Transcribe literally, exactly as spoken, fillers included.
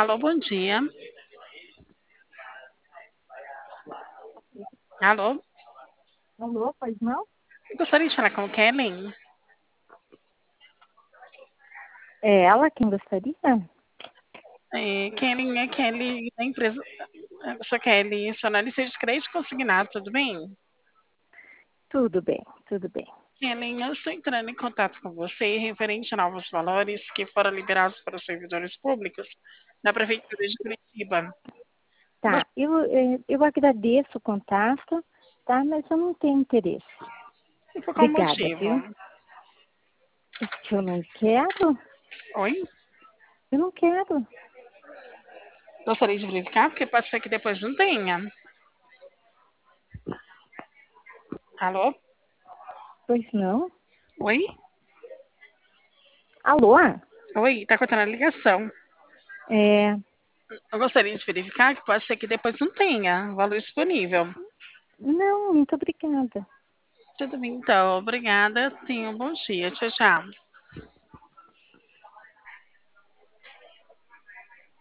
Alô, bom dia. Alô, Alô, pois não? gostaria de falar com Kellen. É ela quem gostaria? É, Kellen é Kelly da empresa. Eu sou Kelly, sou analista de crédito consignado, tudo bem? Tudo bem, tudo bem. Kellen, eu estou entrando em contato com você referente a novos valores que foram liberados para os servidores públicos da Prefeitura de Curitiba. Tá, eu, eh, eu agradeço o contato, tá? Mas eu não tenho interesse. E por qual Obrigada, motivo? viu? É que eu não quero, Oi? eu não quero. Gostaria de verificar, porque pode ser que depois não tenha. Alô? Pois não? Oi? Alô? Oi, tá cortando a ligação. É, Eu gostaria de verificar que pode ser que depois não tenha valor disponível. não, muito obrigada. Tudo bem, então. Obrigada. Tenha um bom dia. Tchau, tchau.